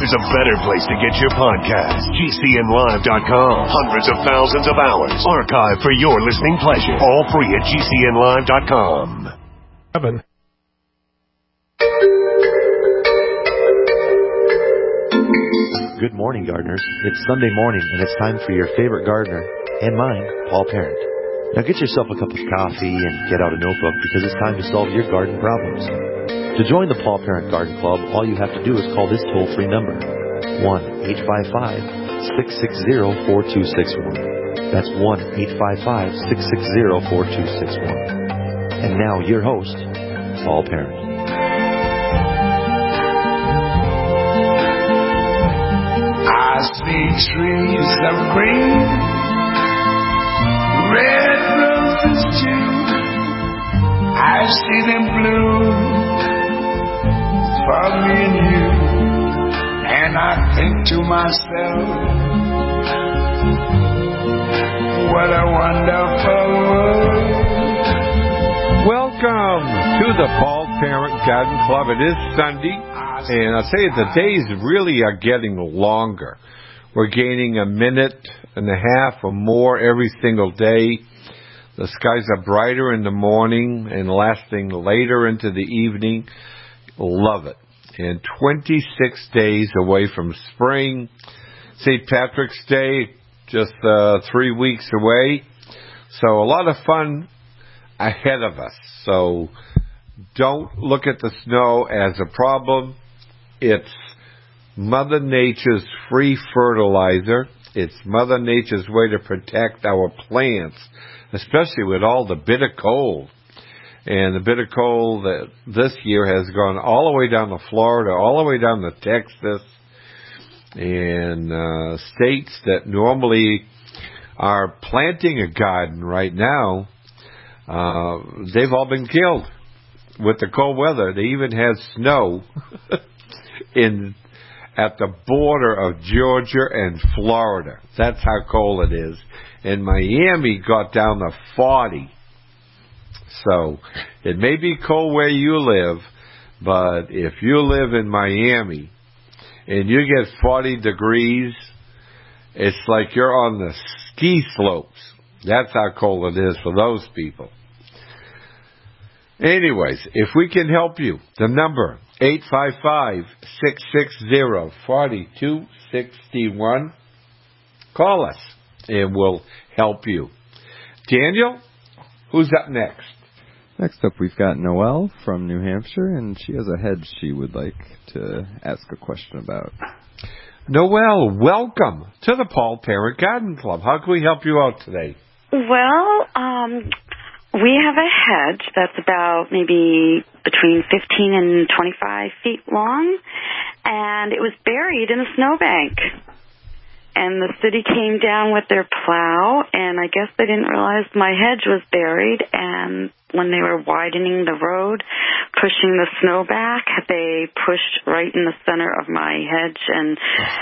there's a better place to get your podcast. GCNlive.com. Hundreds of thousands of hours archived for your listening pleasure. All free at GCNlive.com. Good morning, gardeners. It's Sunday morning, and it's time for your favorite gardener, and mine, Paul Parent. Now get yourself a cup of coffee and get out a notebook because it's time to solve your garden problems. To join the Paul Parent Garden Club, all you have to do is call this toll-free number, 1-855-660-4261. That's 1-855-660-4261. And now your host, Paul Parent. I see trees of green, red roses too. I see them bloom for me and you. And I think to myself, what a wonderful world. Welcome to the Paul Parent Garden Club. It is Sunday, and I'll tell you, the days really are getting longer. We're gaining a minute and a half or more every single day. The skies are brighter in the morning and lasting later into the evening. Love it. And 26 days away from spring. St. Patrick's Day, just 3 weeks away. So a lot of fun ahead of us. So don't look at the snow as a problem. It's Mother Nature's free fertilizer. It's Mother Nature's way to protect our plants, especially with all the bitter cold. And the bitter cold that this year has gone all the way down to Florida, all the way down to Texas, and states that normally are planting a garden right now, they've all been killed with the cold weather. They even had snow at the border of Georgia and Florida. That's how cold it is. And Miami got down to 40. So it may be cold where you live, but if you live in Miami and you get 40 degrees, it's like you're on the ski slopes. That's how cold it is for those people. Anyways, if we can help you, the number 855-660-4261. Call us and we'll help you. Daniel, who's up next? Next up, we've got Noelle from New Hampshire, and she has a hedge she would like to ask a question about. Noelle, welcome to the Paul Parent Garden Club. How can we help you out today? Well, we have a hedge that's about maybe between 15 and 25 feet long, and it was buried in a snowbank. And the city came down with their plow, and I guess they didn't realize my hedge was buried, and when they were widening the road, pushing the snow back, they pushed right in the center of my hedge, and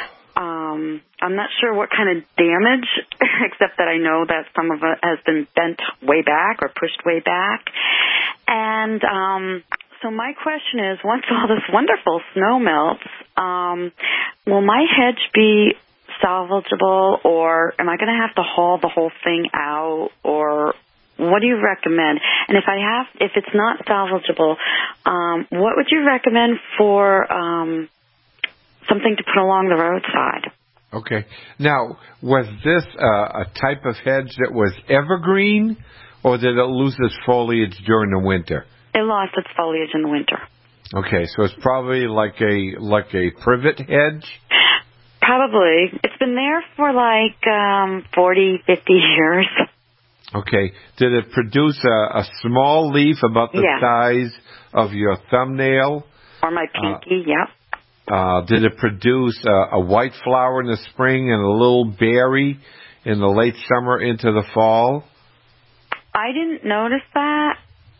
I'm not sure what kind of damage, except that I know that some of it has been bent way back or pushed way back. And so my question is, once all this wonderful snow melts, will my hedge be salvageable, or am I going to have to haul the whole thing out, or what do you recommend? And if it's not salvageable, what would you recommend for something to put along the roadside? Okay. Now, was this a type of hedge that was evergreen, or did it lose its foliage during the winter? It lost its foliage in the winter. Okay, so it's probably like a privet hedge? Probably. It's been there for like 40, 50 years. Okay. Did it produce a small leaf about the size of your thumbnail? Or my pinky, yep. Did it produce a white flower in the spring and a little berry in the late summer into the fall? I didn't notice that.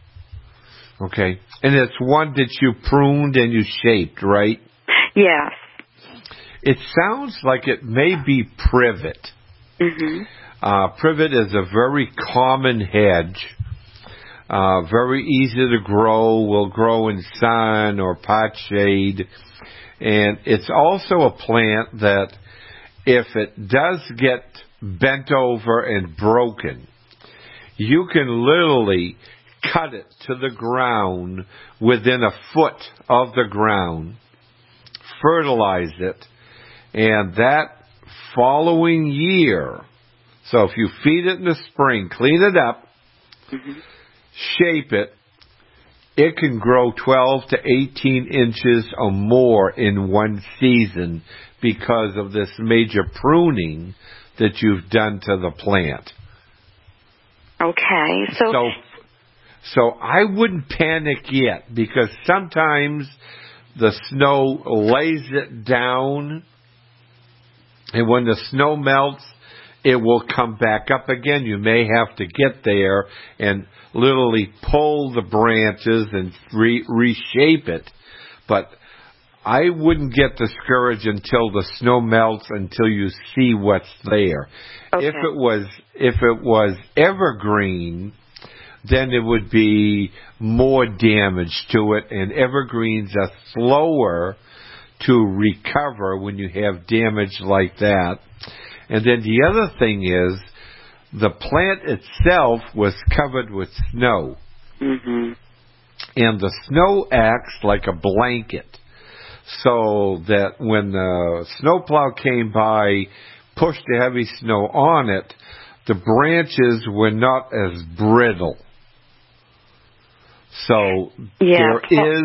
Okay. And it's one that you pruned and you shaped, right? Yes. It sounds like it may be privet. Mm-hmm. Privet is a very common hedge. Very easy to grow, will grow in sun or pot shade. And it's also a plant that if it does get bent over and broken, you can literally cut it to the ground within a foot of the ground, fertilize it, and that following year, so if you feed it in the spring, clean it up, shape it, it can grow 12 to 18 inches or more in one season because of this major pruning that you've done to the plant. Okay, So I wouldn't panic yet, because sometimes the snow lays it down, and when the snow melts, it will come back up again. You may have to get there and literally pull the branches and reshape it. But I wouldn't get discouraged until the snow melts, until you see what's there. Okay. If it was evergreen, then it would be more damage to it, and evergreens are slower to recover when you have damage like that. And then the other thing is, the plant itself was covered with snow. Mm-hmm. And the snow acts like a blanket, so that when the snowplow came by, pushed the heavy snow on it, the branches were not as brittle. So there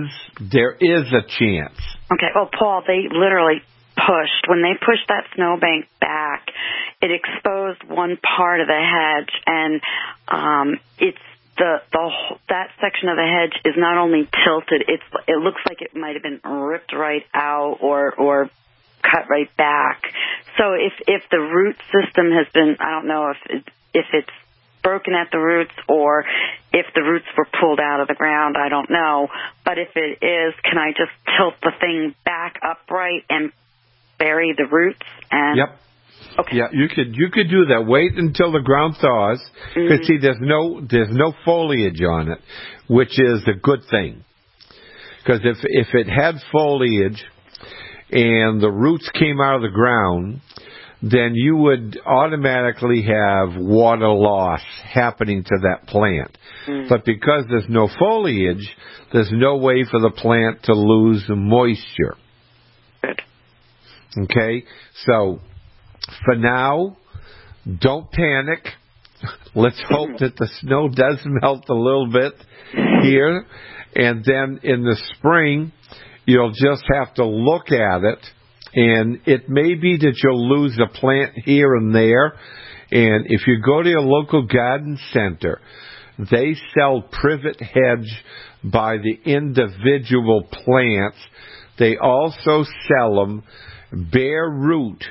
is a chance. Okay, well, Paul, they literally when they pushed that snowbank back, it exposed one part of the hedge, and it's that section of the hedge is not only tilted, it looks like it might have been ripped right out or cut right back. So if the root system has been, I don't know if it's broken at the roots or if the roots were pulled out of the ground, I don't know. But if it is, can I just tilt the thing back upright and bury the roots? And yep. Okay. Yeah, you could do that. Wait until the ground thaws, because see, there's no foliage on it, which is a good thing. Because if it had foliage and the roots came out of the ground, then you would automatically have water loss happening to that plant. But because there's no foliage, there's no way for the plant to lose moisture. Good. Okay? So, for now, don't panic. Let's hope that the snow does melt a little bit here. And then in the spring, you'll just have to look at it. And it may be that you'll lose a plant here and there. And if you go to your local garden center, they sell privet hedge by the individual plants. They also sell them bare root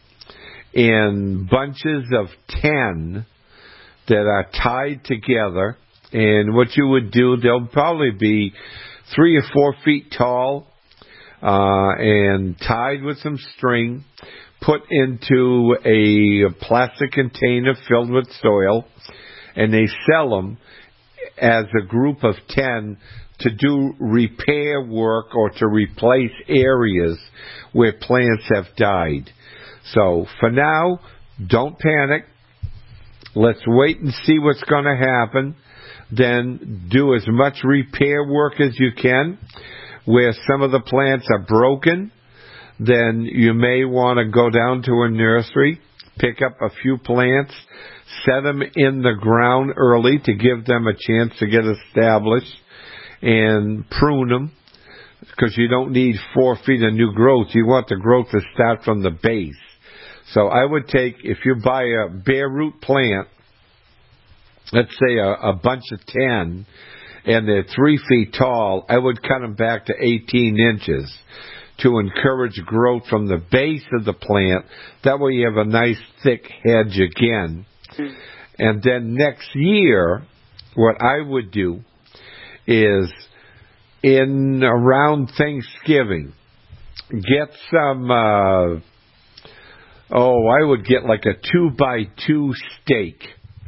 in bunches of 10 that are tied together. And what you would do, they'll probably be 3 or 4 feet tall, and tied with some string, put into a plastic container filled with soil, and they sell them as a group of 10 to do repair work or to replace areas where plants have died. So for now, don't panic. Let's wait and see what's going to happen. Then do as much repair work as you can. Where some of the plants are broken, then you may want to go down to a nursery, pick up a few plants, set them in the ground early to give them a chance to get established, and prune them, because you don't need 4 feet of new growth. You want the growth to start from the base. So I would take, if you buy a bare root plant, let's say a bunch of 10, and they're 3 feet tall, I would cut them back to 18 inches to encourage growth from the base of the plant. That way you have a nice thick hedge again. And then next year, what I would do is, in around Thanksgiving, get some, I would get like a 2x2 stake.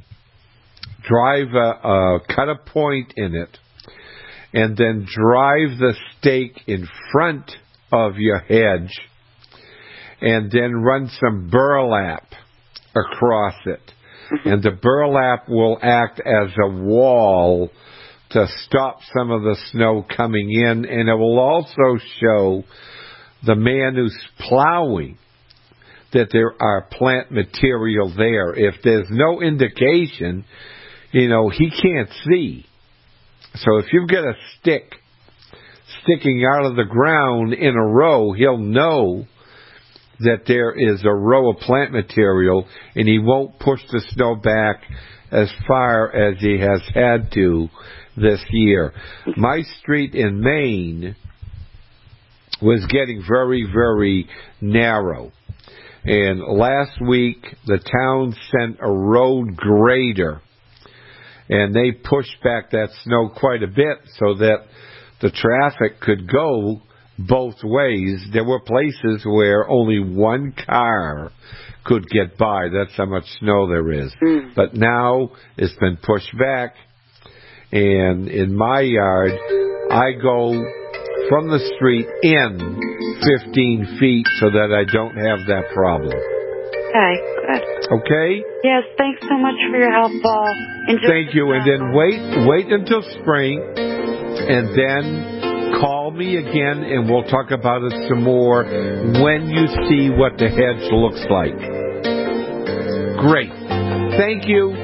Cut a point in it, and then drive the stake in front of your hedge and then run some burlap across it. And the burlap will act as a wall to stop some of the snow coming in, and it will also show the man who's plowing that there are plant material there. If there's no indication, he can't see. So if you've got a stick sticking out of the ground in a row, he'll know that there is a row of plant material, and he won't push the snow back as far as he has had to this year. My street in Maine was getting very, very narrow. And last week, the town sent a road grader, and they pushed back that snow quite a bit so that the traffic could go both ways. There were places where only one car could get by. That's how much snow there is. But now it's been pushed back, and in my yard, I go from the street in 15 feet so that I don't have that problem. Okay, good. Okay? Yes, thanks so much for your help, Paul. Thank you. And then wait until spring, and then call me again, and we'll talk about it some more when you see what the hedge looks like. Great. Thank you.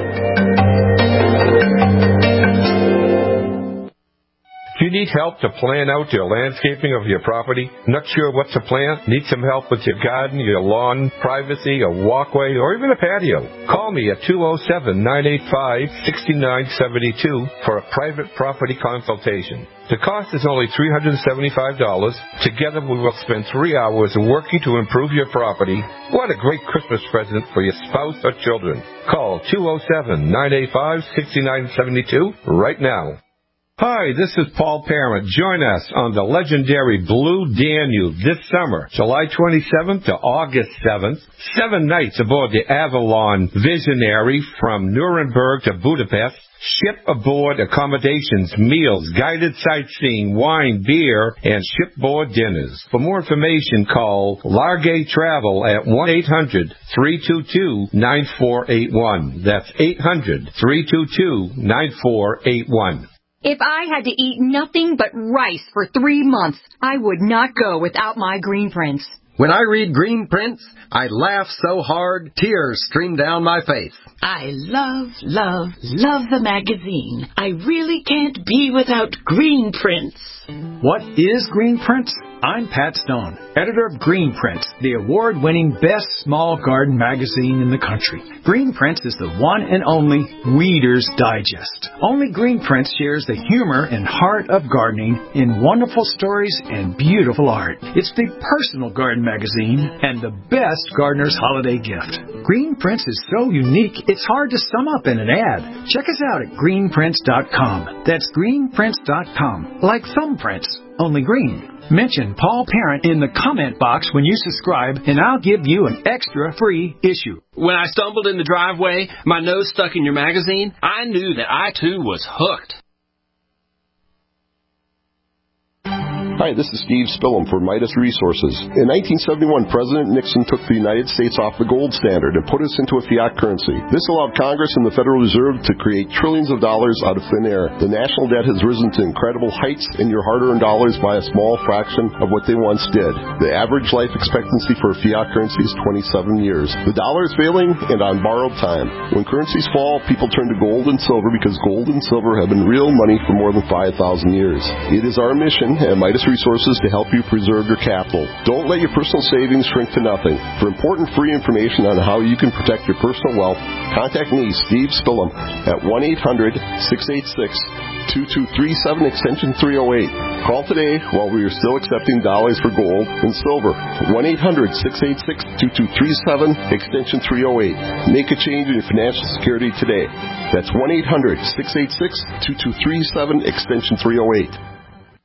Do you need help to plan out your landscaping of your property? Not sure what to plant? Need some help with your garden, your lawn, privacy, a walkway, or even a patio? Call me at 207-985-6972 for a private property consultation. The cost is only $375. Together we will spend 3 hours working to improve your property. What a great Christmas present for your spouse or children. Call 207-985-6972 right now. Hi, this is Paul Parent. Join us on the legendary Blue Danube this summer, July 27th to August 7th. 7 nights aboard the Avalon Visionary from Nuremberg to Budapest. Ship aboard accommodations, meals, guided sightseeing, wine, beer, and shipboard dinners. For more information, call Largay Travel at 1-800-322-9481. That's 800-322-9481. If I had to eat nothing but rice for 3 months, I would not go without my Green Prints. When I read Green Prints, I laugh so hard, tears stream down my face. I love the magazine. I really can't be without Green Prints. What is Green Prints? I'm Pat Stone, editor of Green Prints, the award-winning best small garden magazine in the country. Green Prints is the one and only Reader's Digest. Only Green Prints shares the humor and heart of gardening in wonderful stories and beautiful art. It's the personal garden magazine and the best gardener's holiday gift. Green Prints is so unique, it's hard to sum up in an ad. Check us out at greenprints.com. That's greenprints.com. Like thumbprints, only green. Mention Paul Parent in the comment box when you subscribe, and I'll give you an extra free issue. When I stumbled in the driveway, my nose stuck in your magazine, I knew that I, too, was hooked. Hi, this is Steve Spillum for Midas Resources. In 1971, President Nixon took the United States off the gold standard and put us into a fiat currency. This allowed Congress and the Federal Reserve to create trillions of dollars out of thin air. The national debt has risen to incredible heights, and your hard-earned dollars by a small fraction of what they once did. The average life expectancy for a fiat currency is 27 years. The dollar is failing and on borrowed time. When currencies fall, people turn to gold and silver because gold and silver have been real money for more than 5,000 years. It is our mission at Midas Resources to help you preserve your capital. Don't let your personal savings shrink to nothing. For important free information on how you can protect your personal wealth, contact me, Steve Spillum, at 1-800-686-2237, extension 308. Call today while we are still accepting dollars for gold and silver. 1-800-686-2237, extension 308. Make a change in your financial security today. That's 1-800-686-2237, extension 308.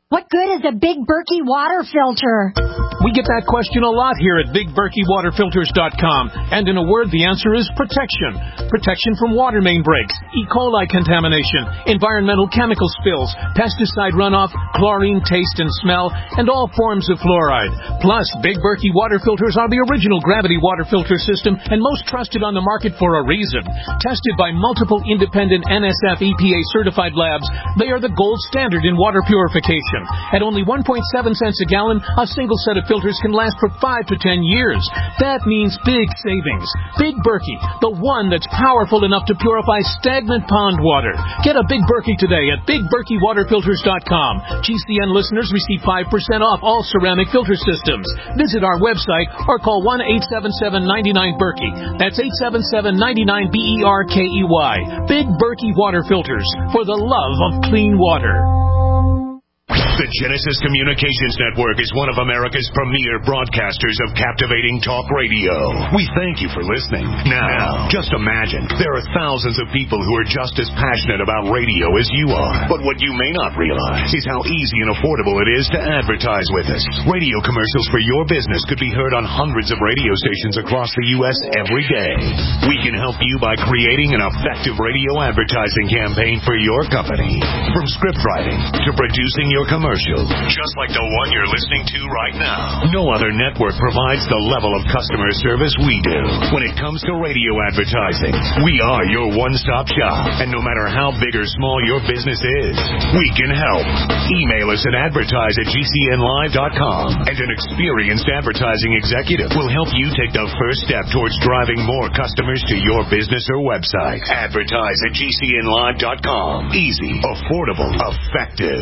What good is a Big Berkey water filter? We get that question a lot here at BigBerkeyWaterFilters.com. And in a word, the answer is protection. Protection from water main breaks, E. coli contamination, environmental chemical spills, pesticide runoff, chlorine taste and smell, and all forms of fluoride. Plus, Big Berkey water filters are the original gravity water filter system and most trusted on the market for a reason. Tested by multiple independent NSF EPA certified labs, they are the gold standard in water purification. At only 1.7 cents a gallon, a single set of filters can last for 5 to 10 years. That means big savings. Big Berkey, the one that's powerful enough to purify stagnant pond water. Get a Big Berkey today at BigBerkeyWaterFilters.com. GCN listeners receive 5% off all ceramic filter systems. Visit our website or call 1-877-99-BERKEY. That's 877-99-BERKEY. Big Berkey Water Filters, for the love of clean water. The Genesis Communications Network is one of America's premier broadcasters of captivating talk radio. We thank you for listening. Now, just imagine, there are thousands of people who are just as passionate about radio as you are. But what you may not realize is how easy and affordable it is to advertise with us. Radio commercials for your business could be heard on hundreds of radio stations across the U.S. every day. We can help you by creating an effective radio advertising campaign for your company. From script writing to producing your commercial, just like the one you're listening to right now. No other network provides the level of customer service we do. When it comes to radio advertising, we are your one-stop shop. And no matter how big or small your business is, we can help. Email us at advertise@gcnlive.com, and an experienced advertising executive will help you take the first step towards driving more customers to your business or website. Advertise@gcnlive.com. Easy, affordable, effective.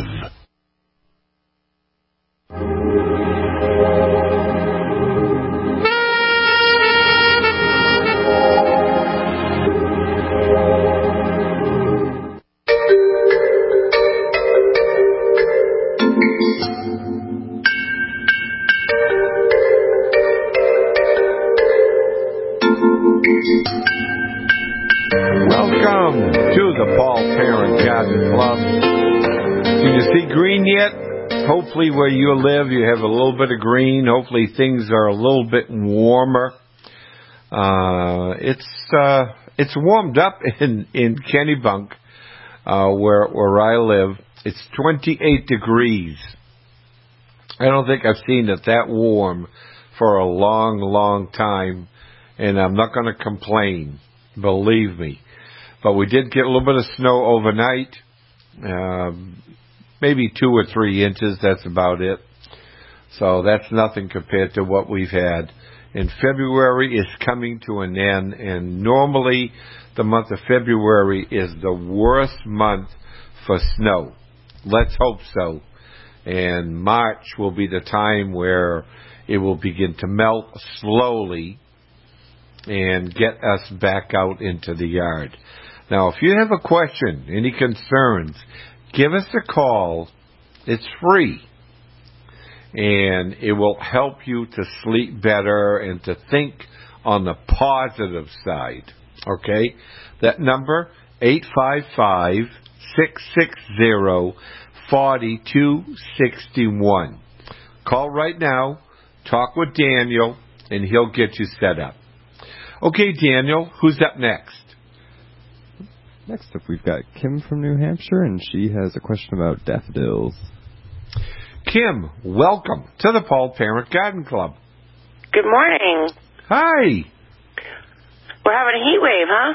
Welcome to the Paul Parent Garden Club. Can you see green yet? Hopefully where you live you have a little bit of green. Hopefully things are a little bit warmer. It's warmed up in Kennebunk, where I live. It's 28 degrees. I don't think I've seen it that warm for a long, long time, and I'm not going to complain, believe me. But we did get a little bit of snow overnight. Maybe 2 or 3 inches, that's about it. So that's nothing compared to what we've had. And February is coming to an end, and normally the month of February is the worst month for snow. Let's hope so. And March will be the time where it will begin to melt slowly and get us back out into the yard. Now, if you have a question, any concerns, give us a call. It's free. And it will help you to sleep better and to think on the positive side. Okay? That number, 855-660-4261. Call right now, talk with Daniel, and he'll get you set up. Okay, Daniel, who's up next? Next up, we've got Kim from New Hampshire, and she has a question about daffodils. Kim, welcome to the Paul Parent Garden Club. Good morning. Hi. We're having a heat wave, huh?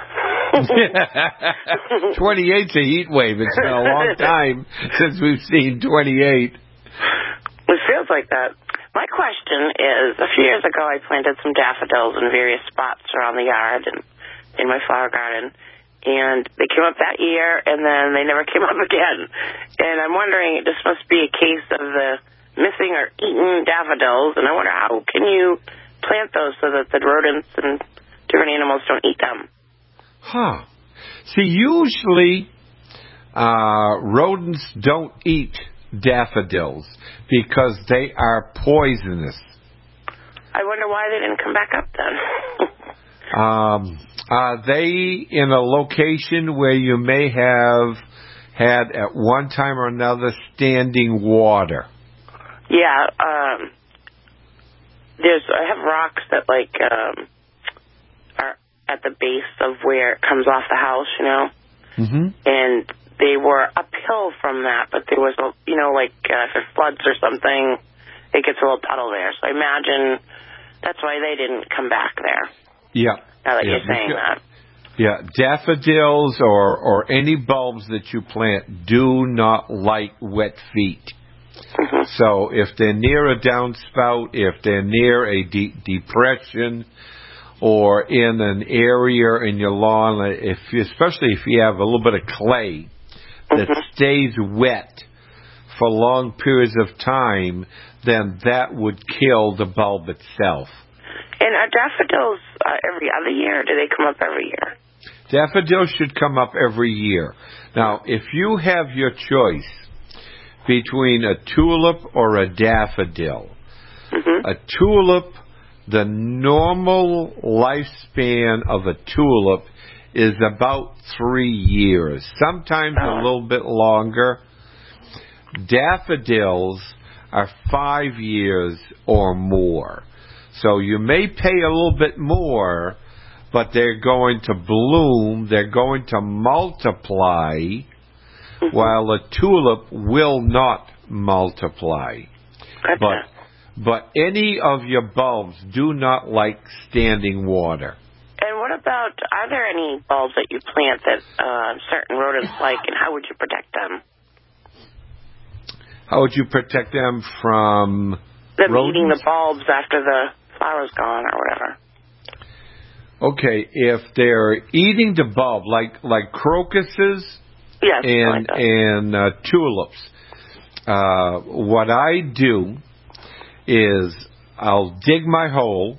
28's a heat wave. It's been a long time since we've seen 28. It feels like that. My question is, a few years ago I planted some daffodils in various spots around the yard and in my flower garden. And they came up that year, and then they never came up again. And I'm wondering, this must be a case of the missing or eaten daffodils. And I wonder, how can you plant those so that the rodents and different animals don't eat them? Huh. See, usually rodents don't eat daffodils because they are poisonous. I wonder why they didn't come back up then. Are they in a location where you may have had at one time or another standing water? Yeah, I have rocks that are at the base of where it comes off the house, you know. Mm-hmm. And they were uphill from that, but there was if it floods or something, it gets a little puddle there. So I imagine that's why they didn't come back there. Yeah. Now that you're saying that. Yeah, daffodils or any bulbs that you plant do not like wet feet. Mm-hmm. So if they're near a downspout, if they're near a depression, or in an area in your lawn, especially if you have a little bit of clay that stays wet for long periods of time, then that would kill the bulb itself. And are daffodils every other year, or do they come up every year? Daffodils should come up every year. Now, if you have your choice between a tulip or a daffodil, a tulip, the normal lifespan of a tulip is about 3 years, sometimes a little bit longer. Daffodils are 5 years or more. So you may pay a little bit more, but they're going to bloom, they're going to multiply, while a tulip will not multiply. But any of your bulbs do not like standing water. And what about, are there any bulbs that you plant that certain rodents like, and how would you protect them? How would you protect them from them rodents? Eating the bulbs after the flower's gone or whatever. Okay, if they're eating the bulb, like crocuses and tulips, what I do is I'll dig my hole,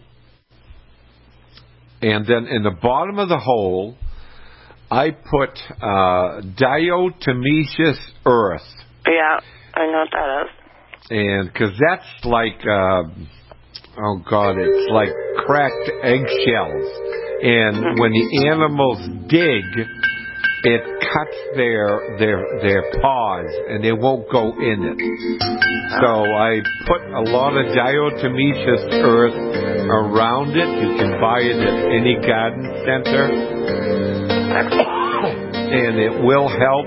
and then in the bottom of the hole, I put diatomaceous earth. Yeah, I know what that is. And because that's like, it's like cracked eggshells. And when the animals dig, it cuts their paws, and they won't go in it. So I put a lot of diatomaceous earth around it. You can buy it at any garden center. And it will help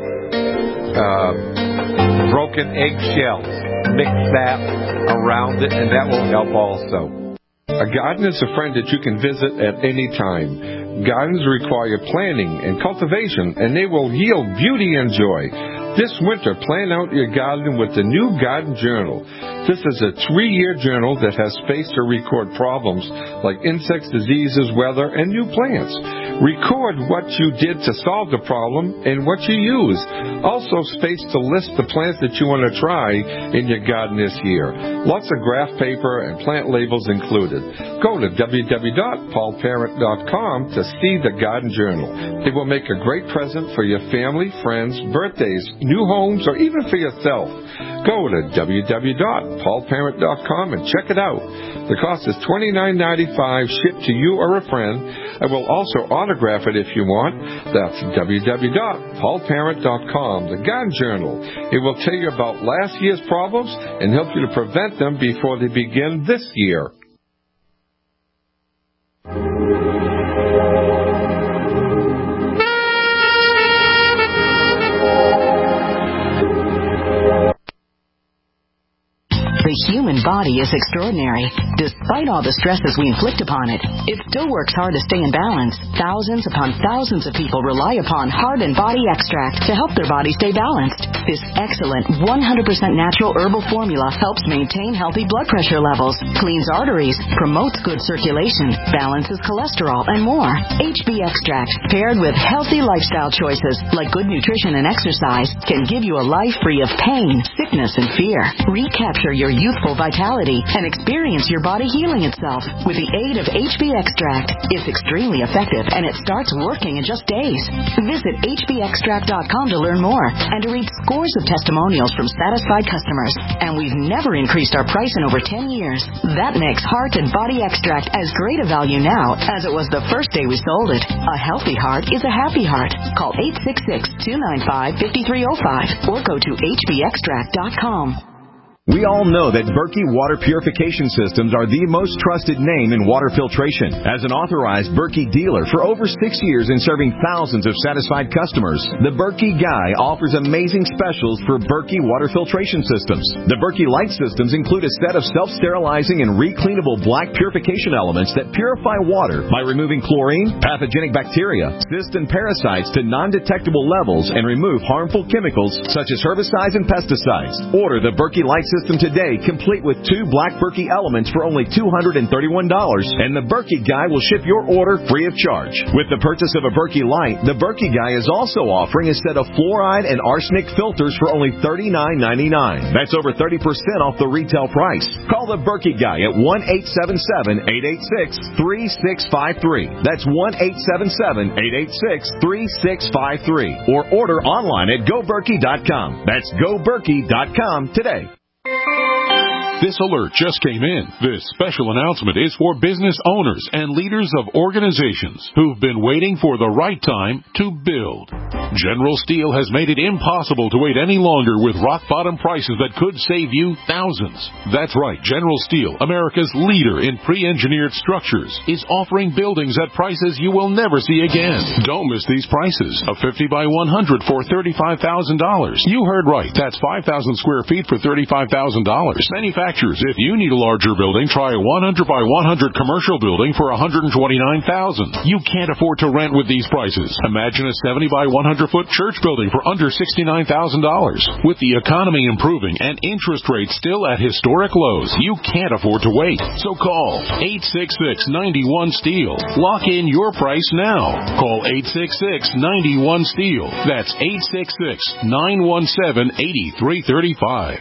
broken eggshells. Mix that around it, and that will help also. A garden is a friend that you can visit at any time. Gardens require planning and cultivation, and they will yield beauty and joy. This winter, plan out your garden with the new Garden Journal. This is a 3-year journal that has space to record problems like insects, diseases, weather, and new plants. Record what you did to solve the problem and what you use. Also space to list the plants that you want to try in your garden this year. Lots of graph paper and plant labels included. Go to www.paulparent.com to see the Garden Journal. It will make a great present for your family, friends, birthdays, new homes, or even for yourself. Go to www.paulparent.com and check it out. The cost is $29.95 shipped to you or a friend. I will also autograph it if you want. That's www.paulparent.com, the Garden Journal. It will tell you about last year's problems and help you to prevent them before they begin this year. The human body is extraordinary. Despite all the stresses we inflict upon it, it still works hard to stay in balance. Thousands upon thousands of people rely upon Heart and Body Extract to help their body stay balanced. This excellent 100% natural herbal formula helps maintain healthy blood pressure levels, cleans arteries, promotes good circulation, balances cholesterol, and more. HB Extract, paired with healthy lifestyle choices like good nutrition and exercise, can give you a life free of pain, sickness, and fear. Recapture your youthful vitality and experience your body healing itself with the aid of HB Extract. It's extremely effective, and it starts working in just days. Visit hbextract.com to learn more and to read scores of testimonials from satisfied customers. And we've never increased our price in over 10 years. That makes Heart and Body Extract as great a value now as it was the first day we sold it. A healthy heart is a happy heart. Call 866-295-5305 or go to hbextract.com. We all know that Berkey Water Purification Systems are the most trusted name in water filtration. As an authorized Berkey dealer for over 6 years and serving thousands of satisfied customers, the Berkey Guy offers amazing specials for Berkey Water Filtration Systems. The Berkey Light Systems include a set of self-sterilizing and recleanable black purification elements that purify water by removing chlorine, pathogenic bacteria, cysts, and parasites to non-detectable levels and remove harmful chemicals such as herbicides and pesticides. Order the Berkey Light System today, complete with 2 black Berkey elements for only $231, and the Berkey Guy will ship your order free of charge. With the purchase of a Berkey Light, the Berkey Guy is also offering a set of fluoride and arsenic filters for only $39.99. That's over 30% off the retail price. Call the Berkey Guy at 1-877-886-3653. That's 1-877-886-3653. Or order online at GoBerkey.com. That's GoBerkey.com today. This alert just came in. This special announcement is for business owners and leaders of organizations who've been waiting for the right time to build. General Steel has made it impossible to wait any longer with rock-bottom prices that could save you thousands. That's right. General Steel, America's leader in pre-engineered structures, is offering buildings at prices you will never see again. Don't miss these prices. A 50 by 100 for $35,000. You heard right. That's 5,000 square feet for $35,000. Manufacturers, if you need a larger building, try a 100 by 100 commercial building for $129,000. You can't afford to rent with these prices. Imagine a 70 by 100 foot church building for under $69,000. With the economy improving and interest rates still at historic lows, you can't afford to wait. So call 866-91-STEEL. Lock in your price now. Call 866-91-STEEL. That's 866-917-8335.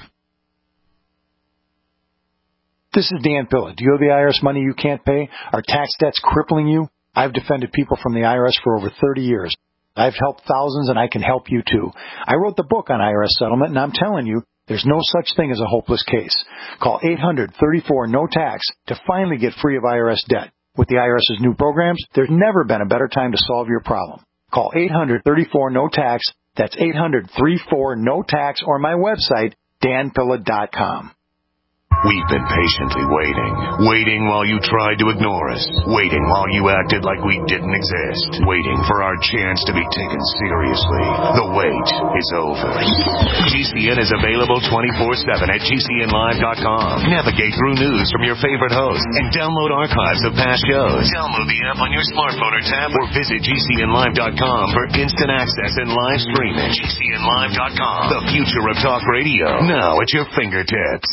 This is Dan Pilla. Do you owe the IRS money you can't pay? Are tax debts crippling you? I've defended people from the IRS for over 30 years. I've helped thousands, and I can help you too. I wrote the book on IRS settlement, and I'm telling you, there's no such thing as a hopeless case. Call 800-34-NO-TAX to finally get free of IRS debt. With the IRS's new programs, there's never been a better time to solve your problem. Call 800-34-NO-TAX. That's 800-34-NO-TAX, or my website, danpilla.com. We've been patiently waiting while you tried to ignore us, waiting while you acted like we didn't exist, waiting for our chance to be taken seriously. The wait is over. GCN is available 24/7 at GCNlive.com. Navigate through news from your favorite hosts and download archives of past shows. Download the app on your smartphone or tab or visit GCNlive.com for instant access and live streaming. GCNlive.com, the future of talk radio, now at your fingertips.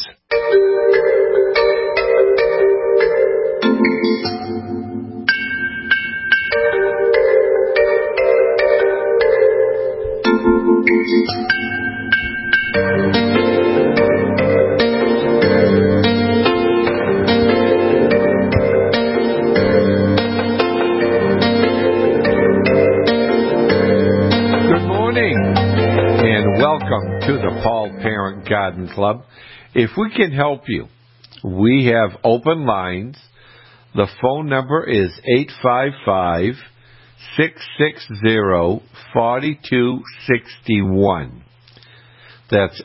Welcome to the Paul Parent Garden Club. If we can help you, we have open lines. The phone number is 855-660-4261. That's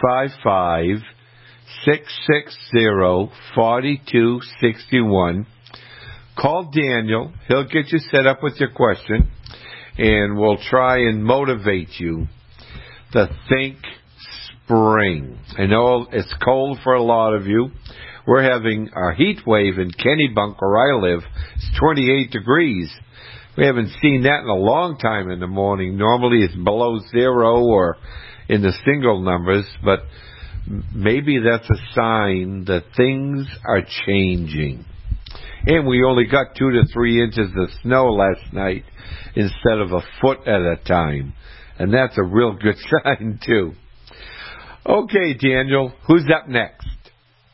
855-660-4261. Call Daniel. He'll get you set up with your question, and we'll try and motivate you to think spring. I know it's cold for a lot of you. We're having a heat wave in Kennebunk, where I live. It's 28 degrees. We haven't seen that in a long time in the morning. Normally it's below zero or in the single numbers, but maybe that's a sign that things are changing. And we only got 2 to 3 inches of snow last night instead of a foot at a time. And that's a real good sign, too. Okay, Daniel, who's up next?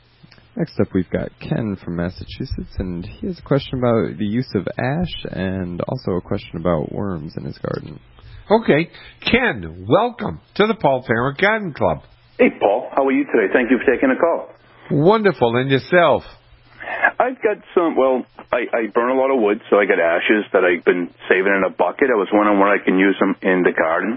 Next up, we've got Ken from Massachusetts, and he has a question about the use of ash and also a question about worms in his garden. Okay. Ken, welcome to the Paul Parent Garden Club. Hey, Paul. How are you today? Thank you for taking the call. Wonderful. And yourself? I've got some, I burn a lot of wood, so I got ashes that I've been saving in a bucket. I was wondering when I can use them in the garden.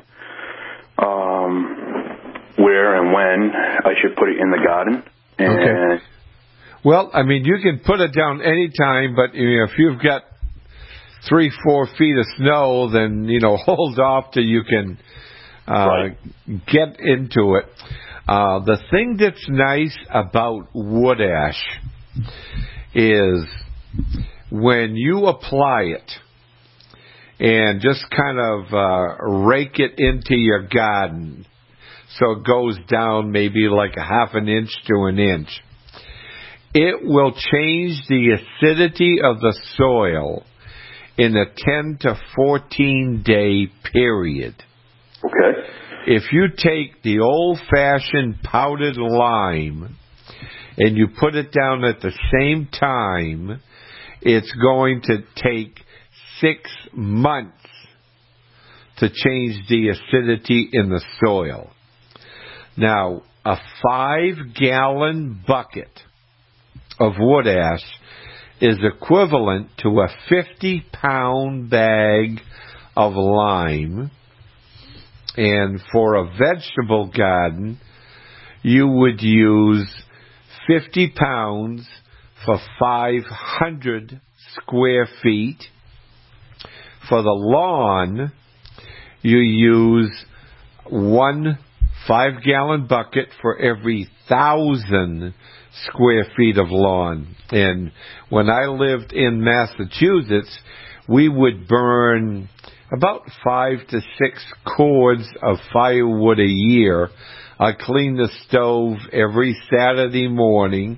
Where and when I should put it in the garden. Okay. Well, I mean, you can put it down any time, but if you've got 3-4 feet of snow, then, hold off till you can get into it. The thing that's nice about wood ash is when you apply it and just kind of rake it into your garden so it goes down maybe like a half an inch to an inch, it will change the acidity of the soil in a 10 to 14 day period. Okay. If you take the old-fashioned powdered lime and you put it down at the same time, it's going to take 6 months to change the acidity in the soil. Now, a 5-gallon bucket of wood ash is equivalent to a 50-pound bag of lime. And for a vegetable garden, you would use 50 pounds for 500 square feet. For the lawn, you use 1 5-gallon bucket for every 1,000 square feet of lawn. And when I lived in Massachusetts, we would burn about 5 to 6 cords of firewood a year. I cleaned the stove every Saturday morning,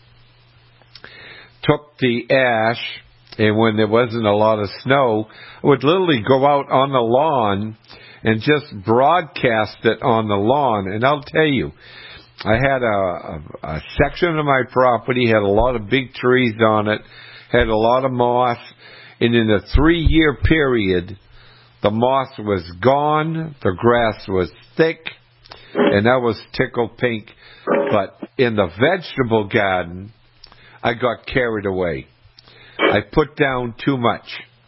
took the ash, and when there wasn't a lot of snow, I would literally go out on the lawn and just broadcast it on the lawn. And I'll tell you, I had a section of my property, had a lot of big trees on it, had a lot of moss, and in a 3-year period, the moss was gone, the grass was thick, and I was tickled pink. But in the vegetable garden, I got carried away. I put down too much.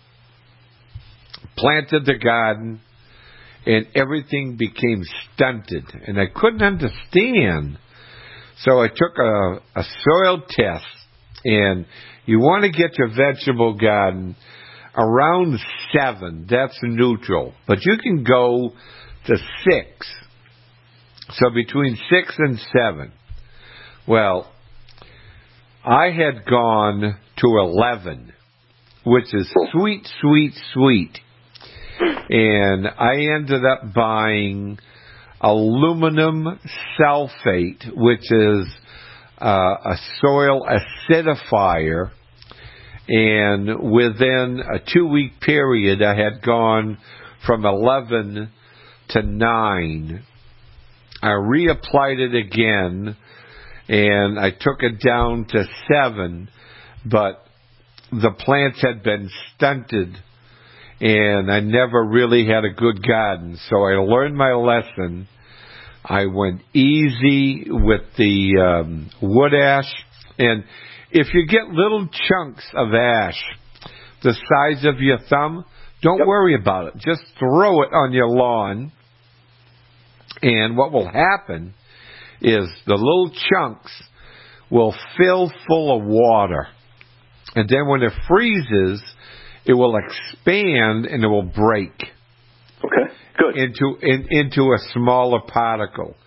Planted the garden, and everything became stunted, and I couldn't understand. So I took a soil test, and you want to get your vegetable garden around 7, that's neutral. But you can go to 6. So between 6 and 7. Well, I had gone to 11, which is sweet, sweet, sweet. And I ended up buying aluminum sulfate, which is a soil acidifier. And within a 2-week period, I had gone from 11 to 9. I reapplied it again, and I took it down to 7, but the plants had been stunted, and I never really had a good garden. So I learned my lesson. I went easy with the wood ash, and if you get little chunks of ash the size of your thumb, don't worry about it. Just throw it on your lawn. And what will happen is the little chunks will fill full of water. And then when it freezes, it will expand and it will break. Okay, good. Into a smaller particle.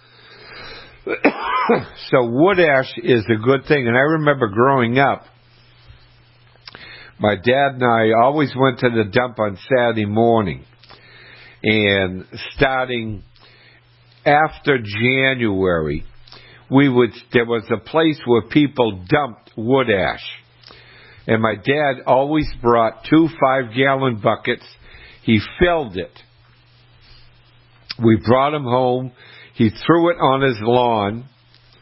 So wood ash is a good thing. And I remember growing up, my dad and I always went to the dump on Saturday morning. And starting after January, there was a place where people dumped wood ash. And my dad always brought 2 5-gallon buckets. He filled it. We brought him home. He threw it on his lawn.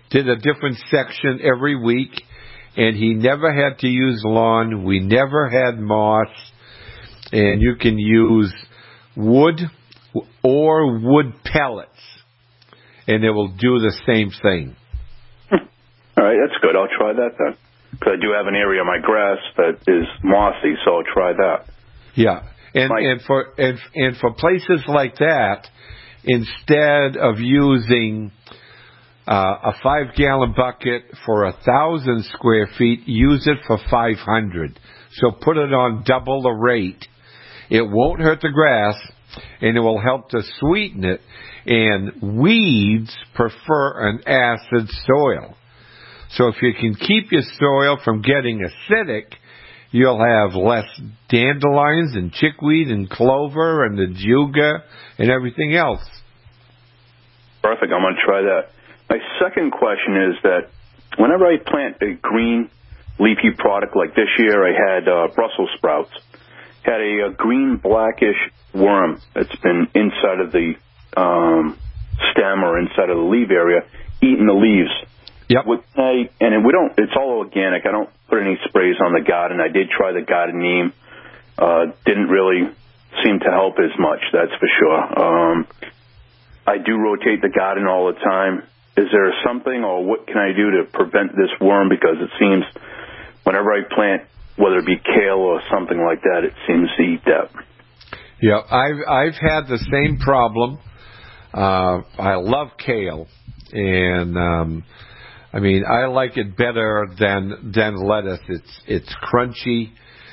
did a different section every week, and he never had to use lawn. We never had moss, and you can use wood or wood pellets, and it will do the same thing. All right, that's good. I'll try that then. Because I do have an area of my grass that is mossy, so I'll try that. Yeah, and for places like that, instead of using a 5-gallon bucket for 1,000 square feet, use it for 500. So put it on double the rate. It won't hurt the grass, and it will help to sweeten it. And weeds prefer an acid soil. So if you can keep your soil from getting acidic, you'll have less dandelions and chickweed and clover and the juga and everything else. Perfect. I'm going to try that. My second question is that whenever I plant a green leafy product like this year, I had Brussels sprouts, had a green blackish worm that's been inside of the stem or inside of the leaf area, eating the leaves. Yep. It's all organic. I don't put any sprays on the garden. I did try the garden neem. Didn't really seem to help as much, that's for sure. I do rotate the garden all the time. Is there something, or what can I do to prevent this worm? Because it seems whenever I plant, whether it be kale or something like that, it seems to eat that. Yeah, I've had the same problem. I love kale, and I like it better than lettuce. It's crunchy,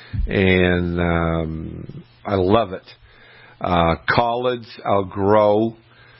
and I love it. Collards I'll grow.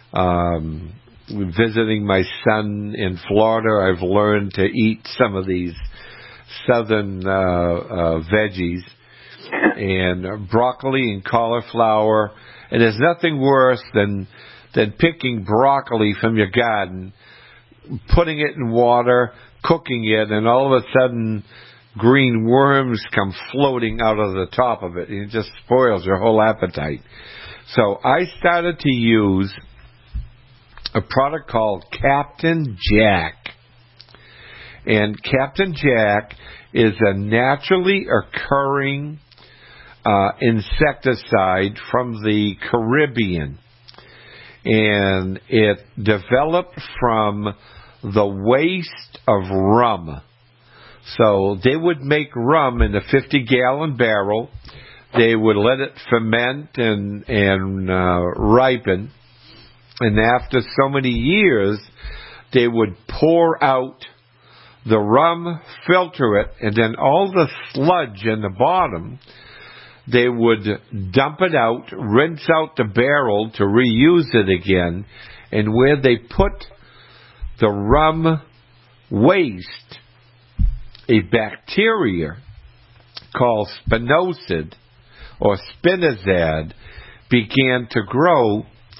Visiting my son in Florida, I've learned to eat some of these southern veggies, and broccoli and cauliflower. And there's nothing worse than picking broccoli from your garden, putting it in water, cooking it, and all of a sudden green worms come floating out of the top of it, and it just spoils your whole appetite. So I started to use a product called Captain Jack. And Captain Jack is a naturally occurring insecticide from the Caribbean. And it developed from the waste of rum. So they would make rum in a 50-gallon barrel. They would let it ferment and ripen. And after so many years, they would pour out the rum, filter it, and then all the sludge in the bottom, they would dump it out, rinse out the barrel to reuse it again, and where they put the rum waste, a bacteria called spinosad or spinosad began to grow,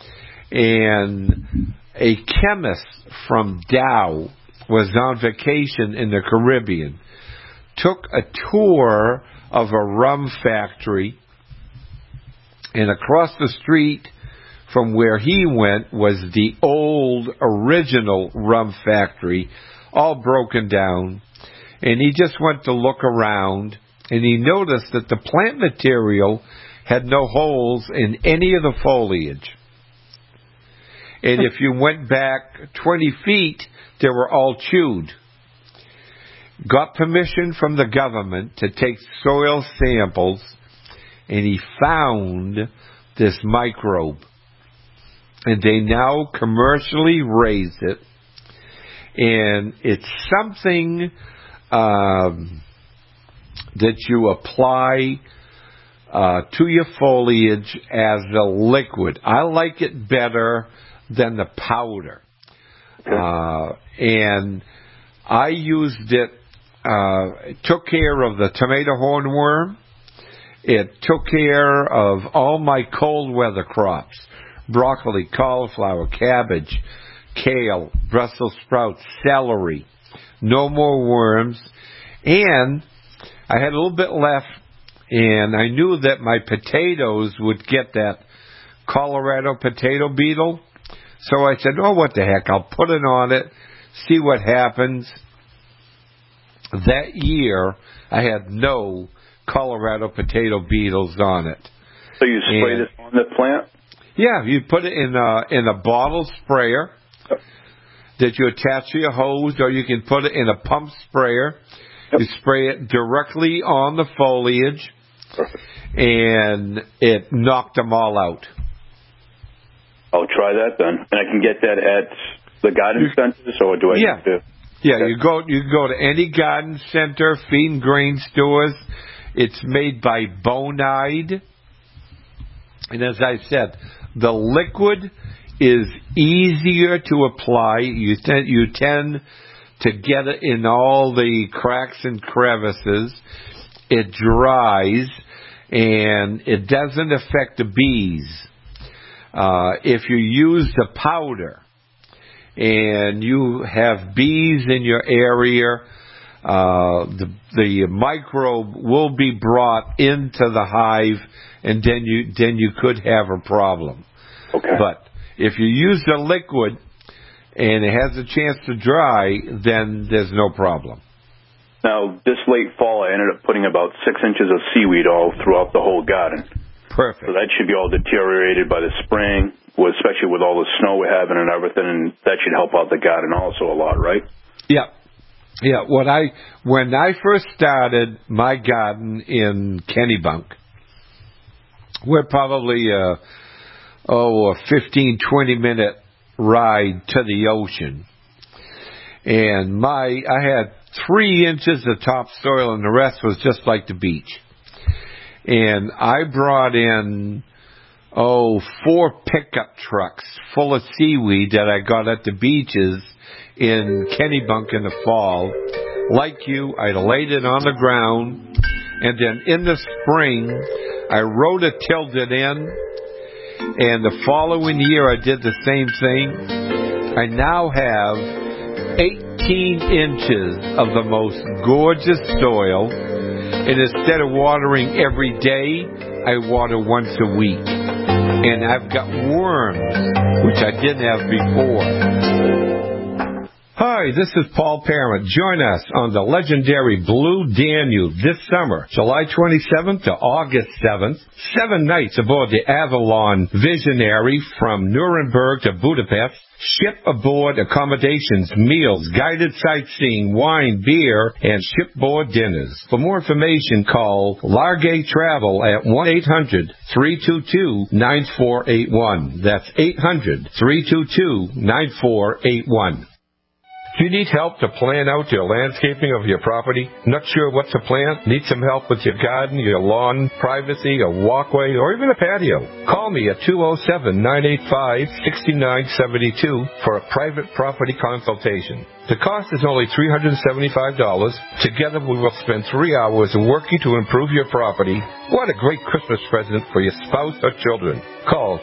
and a chemist from Dow was on vacation in the Caribbean, took a tour of a rum factory, and across the street from where he went was the old original rum factory, all broken down, and he just went to look around, and he noticed that the plant material had no holes in any of the foliage. And if you went back 20 feet, they were all chewed. Got permission from the government to take soil samples, and he found this microbe. And they now commercially raise it. And it's something that you apply to your foliage as a liquid. I like it better than the powder. And I used it, took care of the tomato hornworm. It took care of all my cold weather crops, broccoli, cauliflower, cabbage, kale, Brussels sprouts, celery. No more worms. And I had a little bit left, and I knew that my potatoes would get that Colorado potato beetle. So I said, oh, what the heck, I'll put it on it, see what happens. That year, I had no Colorado potato beetles on it. So you spray this on the plant? Yeah, you put it in a bottle sprayer that you attach to your hose, or you can put it in a pump sprayer. Yep. You spray it directly on the foliage, and it knocked them all out. I'll try that then. And I can get that at the garden centers, or do I need to? Yeah, you can go to any garden center, feed and grain stores. It's made by Bonide. And as I said, the liquid is easier to apply. You tend to get it in all the cracks and crevices. It dries, and it doesn't affect the bees. If you use the powder and you have bees in your area, the microbe will be brought into the hive, and then you could have a problem. Okay. But if you use the liquid and it has a chance to dry, then there's no problem. Now, this late fall, I ended up putting about 6 inches of seaweed all throughout the whole garden. Perfect. So that should be all deteriorated by the spring, especially with all the snow we're having and everything, and that should help out the garden also a lot, right? Yeah. Yeah. When I first started my garden in Kennebunk, we're probably a 15, 20-minute ride to the ocean. And I had 3 inches of topsoil, and the rest was just like the beach. And I brought in, 4 pickup trucks full of seaweed that I got at the beaches in Kennebunk in the fall. Like you, I laid it on the ground, and then in the spring, I rototilled it in, and the following year I did the same thing. I now have 18 inches of the most gorgeous soil, and instead of watering every day, I water once a week. And I've got worms, which I didn't have before. Hi, this is Paul Parent. Join us on the legendary Blue Danube this summer, July 27th to August 7th. 7 nights aboard the Avalon Visionary from Nuremberg to Budapest. Ship aboard accommodations, meals, guided sightseeing, wine, beer, and shipboard dinners. For more information, call Largay Travel at 1-800-322-9481. That's 800-322-9481. Do you need help to plan out your landscaping of your property? Not sure what to plant? Need some help with your garden, your lawn, privacy, a walkway, or even a patio? Call me at 207-985-6972 for a private property consultation. The cost is only $375. Together we will spend 3 hours working to improve your property. What a great Christmas present for your spouse or children. Call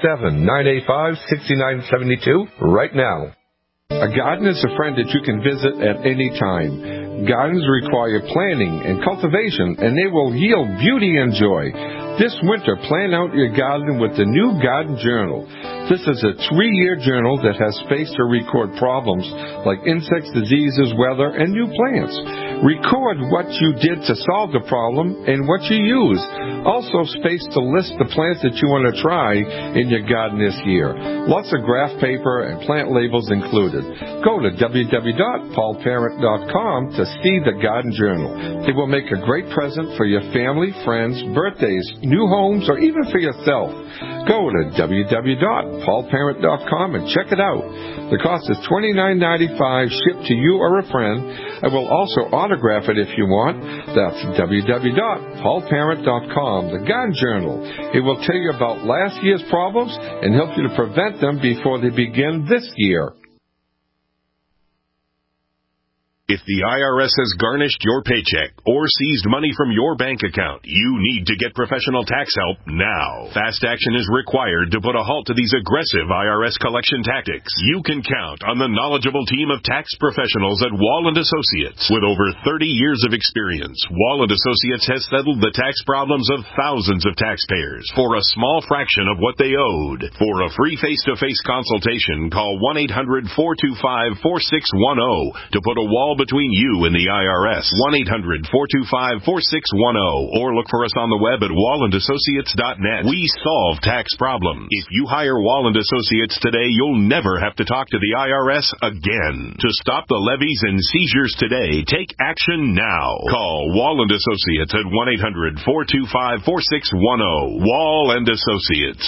207-985-6972 right now. A garden is a friend that you can visit at any time. Gardens require planning and cultivation, and they will yield beauty and joy. This winter, plan out your garden with the new Garden Journal. This is a 3-year journal that has space to record problems like insects, diseases, weather, and new plants. Record what you did to solve the problem and what you used. Also space to list the plants that you want to try in your garden this year. Lots of graph paper and plant labels included. Go to www.paulparent.com to see the Garden Journal. It will make a great present for your family, friends, birthdays, new homes, or even for yourself. Go to www.paulparent.com and check it out. The cost is $29.95 shipped to you or a friend. I will also autograph it if you want. That's www.paulparent.com. The Garden Journal. It will tell you about last year's problems and help you to prevent them before they begin this year. If the IRS has garnished your paycheck or seized money from your bank account, you need to get professional tax help now. Fast action is required to put a halt to these aggressive IRS collection tactics. You can count on the knowledgeable team of tax professionals at Wall & Associates. With over 30 years of experience, Wall & Associates has settled the tax problems of thousands of taxpayers for a small fraction of what they owed. For a free face-to-face consultation, call 1-800-425-4610 to put a wall between you and the IRS. 1-800-425-4610 or look for us on the web at wallandassociates.net. We solve tax problems. If you hire Wall & Associates today, you'll never have to talk to the IRS again. To stop the levies and seizures today, take action now. Call Wall & Associates at 1-800-425-4610. Wall & Associates.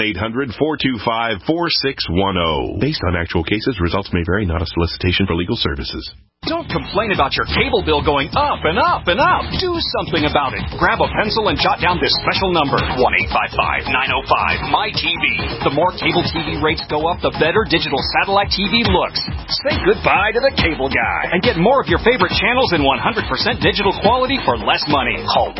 1-800-425-4610. Based on actual cases, results may vary, not a solicitation for legal services. Don't complain about your cable bill going up and up and up. Do something about it. Grab a pencil and jot down this special number, 1-855-905-MY-TV. The more cable TV rates go up, the better digital satellite TV looks. Say goodbye to the cable guy and get more of your favorite channels in 100% digital quality for less money. Call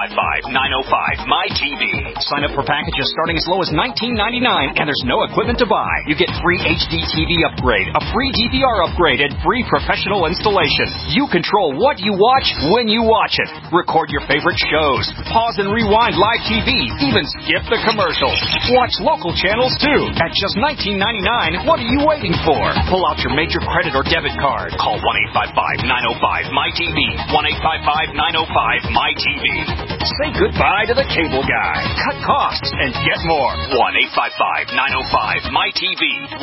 1-855-905-MY-TV. Sign up for packages starting as low as $19.99, and there's no equipment to buy. You get free HD TV upgrade, a free DVR upgrade, and free professional installation. You control what you watch when you watch it. Record your favorite shows. Pause and rewind live TV. Even skip the commercials. Watch local channels too. At just $19.99, what are you waiting for? Pull out your major credit or debit card. Call 1-855-905-MY-TV. 1-855-905-MY-TV. Say goodbye to the cable guy. Cut costs and get more. 1-855-905-MY-TV.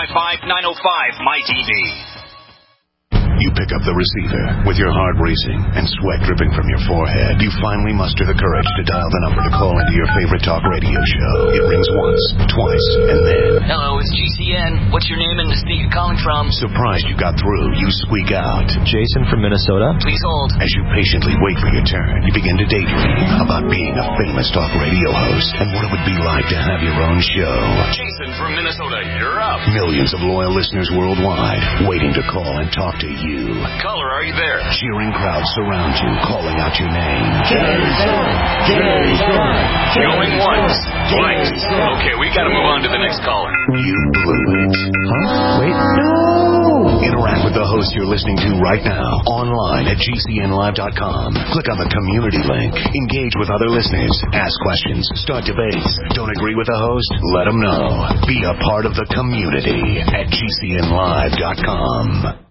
1-855-905-MY-TV. You pick up the receiver with your heart racing and sweat dripping from your forehead. You finally muster the courage to dial the number to call into your favorite talk radio show. It rings once, twice, and then... Hello, it's GCN. What's your name and the state you're calling from? Surprised you got through, you squeak out. Jason from Minnesota. Please hold. As you patiently wait for your turn, you begin to daydream about being a famous talk radio host and what it would be like to have your own show. Jason from Minnesota, you're up. Millions of loyal listeners worldwide waiting to call and talk to you. Caller, are you there? Cheering crowds surround you, calling out your name. Jason! Jason! Going once, twice. Okay, we gotta move on to the next caller. You blew it. Huh? Wait, no! Interact with the host you're listening to right now, online at GCNlive.com. Click on the community link. Engage with other listeners. Ask questions. Start debates. Don't agree with the host? Let them know. Be a part of the community at GCNlive.com.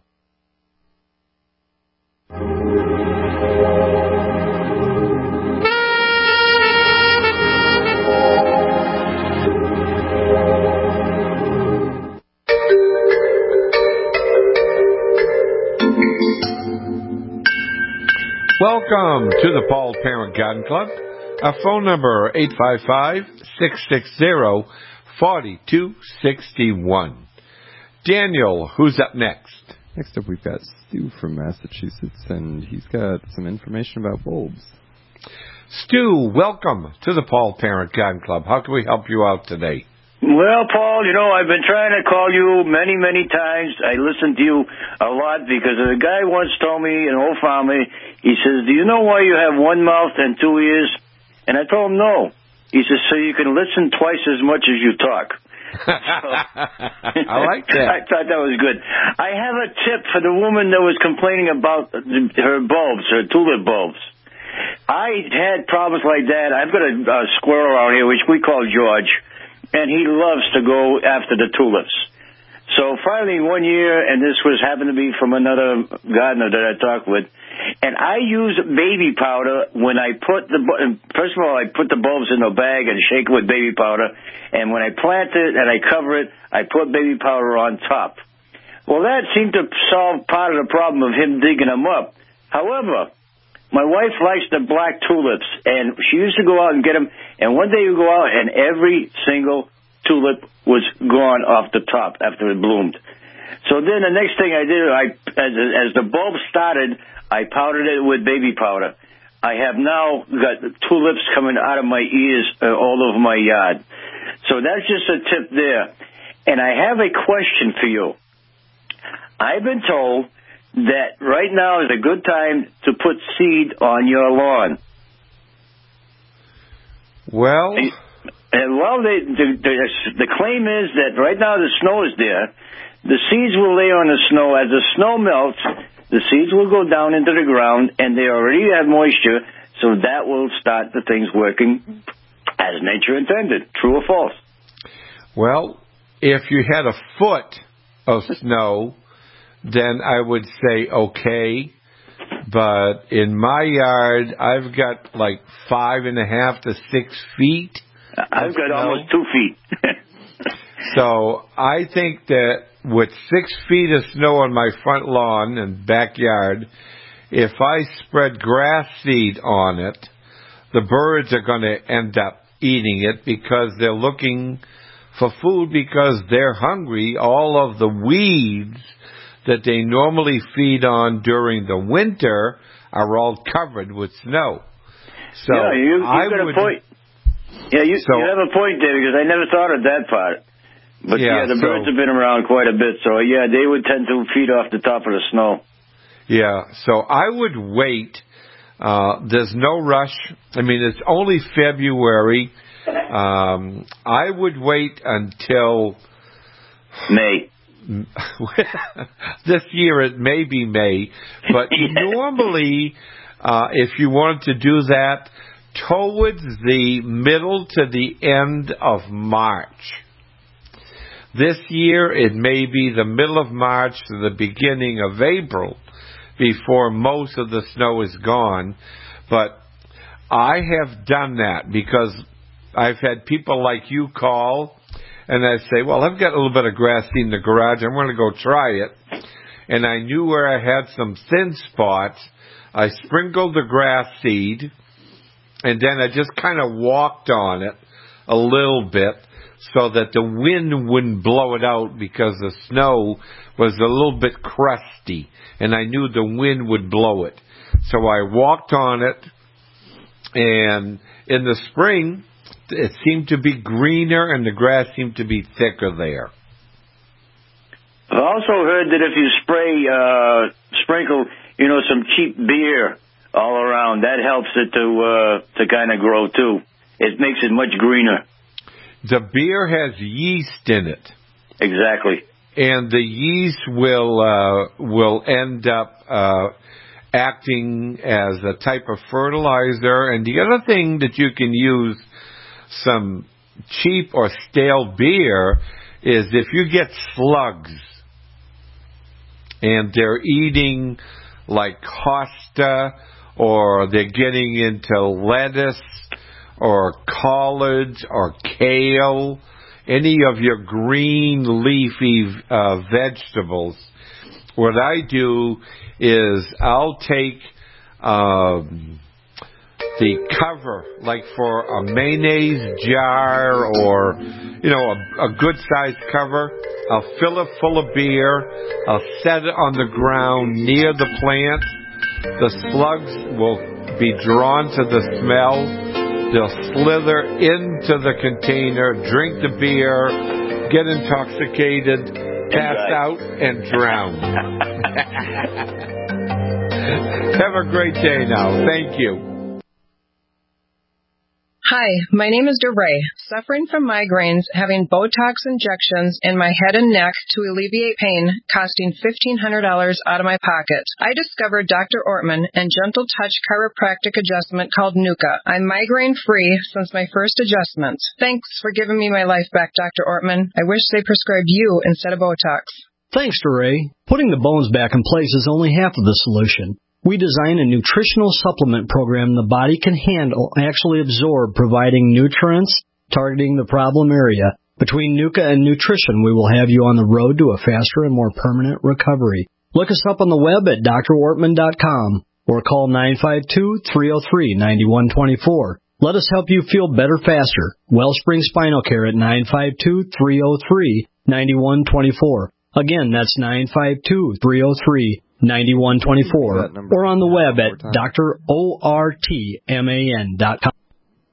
Welcome to the Paul Parent Garden Club. Our phone number 855-660-4261. Daniel, who's up next? Next up, we've got Stu from Massachusetts, and he's got some information about bulbs. Stu, welcome to the Paul Parent Garden Club. How can we help you out today? Well, Paul, I've been trying to call you many, many times. I listen to you a lot because a guy once told me, an old farmer, he says, do you know why you have one mouth and two ears? And I told him no. He says, so you can listen twice as much as you talk. I like that. I thought that was good. I have a tip for the woman that was complaining about her bulbs, her tulip bulbs. I had problems like that. I've got a squirrel around here, which we call George, and he loves to go after the tulips. So finally one year, and this happened to be from another gardener that I talked with, and I use baby powder when I put first of all, I put the bulbs in a bag and shake it with baby powder, and when I plant it and I cover it, I put baby powder on top. Well, that seemed to solve part of the problem of him digging them up. However, my wife likes the black tulips, and she used to go out and get them, and one day you go out and every single tulip was gone off the top after it bloomed. So then the next thing I did, as the bulb started, I powdered it with baby powder. I have now got tulips coming out of my ears all over my yard. So that's just a tip there. And I have a question for you. I've been told that right now is a good time to put seed on your lawn. Well, the claim is that right now the snow is there. The seeds will lay on the snow. As the snow melts, the seeds will go down into the ground, and they already have moisture, so that will start the things working as nature intended. True or false? Well, if you had a foot of snow, then I would say okay. But in my yard, I've got like 5.5 to 6 feet. I've got almost 2 feet. So I think that with 6 feet of snow on my front lawn and backyard, if I spread grass seed on it, the birds are going to end up eating it because they're looking for food because they're hungry. All of the weeds that they normally feed on during the winter are all covered with snow. So yeah, you got a point. Yeah, you have a point there because I never thought of that part. But the birds have been around quite a bit, so they would tend to feed off the top of the snow. Yeah, so I would wait. There's no rush. I mean, it's only February. I would wait until May. This year it may be May, but normally if you wanted to do that towards the middle to the end of March. This year it may be the middle of March to the beginning of April before most of the snow is gone, but I have done that because I've had people like you call and I say, well, I've got a little bit of grass seed in the garage. I'm going to go try it. And I knew where I had some thin spots. I sprinkled the grass seed, and then I just kind of walked on it a little bit so that the wind wouldn't blow it out because the snow was a little bit crusty, and I knew the wind would blow it. So I walked on it, and in the spring, it seemed to be greener and the grass seemed to be thicker there. I've also heard that if you sprinkle, some cheap beer all around, that helps it to kind of grow too. It makes it much greener. The beer has yeast in it. Exactly. And the yeast will end up acting as a type of fertilizer. And the other thing that you can use some cheap or stale beer is if you get slugs and they're eating like hosta or they're getting into lettuce or collards or kale, any of your green leafy vegetables, what I do is I'll take the cover, like for a mayonnaise jar or, a good-sized cover. I'll fill it full of beer. I'll set it on the ground near the plant. The slugs will be drawn to the smell. They'll slither into the container, drink the beer, get intoxicated, pass out, and drown. Have a great day now. Thank you. Hi, my name is DeRay, suffering from migraines, having Botox injections in my head and neck to alleviate pain, costing $1,500 out of my pocket. I discovered Dr. Ortman and Gentle Touch chiropractic adjustment called Nuka. I'm migraine-free since my first adjustment. Thanks for giving me my life back, Dr. Ortman. I wish they prescribed you instead of Botox. Thanks, DeRay. Putting the bones back in place is only half of the solution. We design a nutritional supplement program the body can handle, actually absorb, providing nutrients, targeting the problem area. Between Nuka and nutrition, we will have you on the road to a faster and more permanent recovery. Look us up on the web at drortman.com or call 952-303-9124. Let us help you feel better faster. Wellspring Spinal Care at 952-303-9124. Again, that's 952-303-9124 or on the web at drortman.com.